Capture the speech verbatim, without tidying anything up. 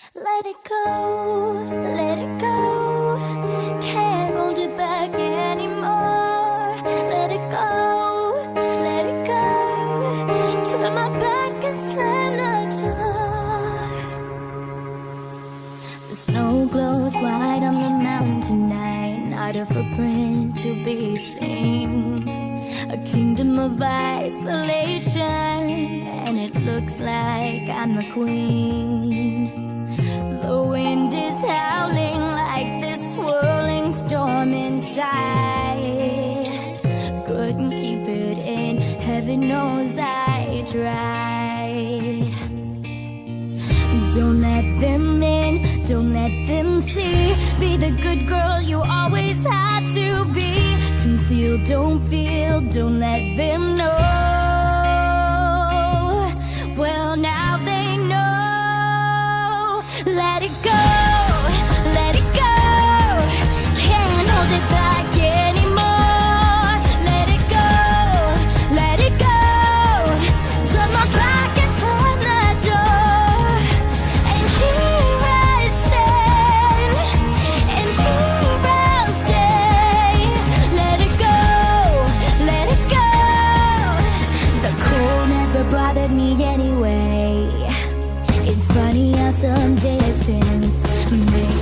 Let it go, let it go. Can't hold it back anymore. Let it go, let it go. Turn my back and slam the door. The snow glows white on the mountain tonight. Not a footprint to be seen. A kingdom of isolation, and it looks like I'm the queen. The wind is howling like this swirling storm inside. Couldn't keep it in, heaven knows I tried. Don't let them in, don't let them see. Be the good girl you always had to be. Conceal, don't feel, don't let them know. Well, now they know. Let it go, let it go. Can't hold it back anymore. Let it go, let it go. Turn my back and slam the door. And here I stand, and here I'll stay. Let it go, let it go. The cold never bothered me anyway. It's funny how some distance makes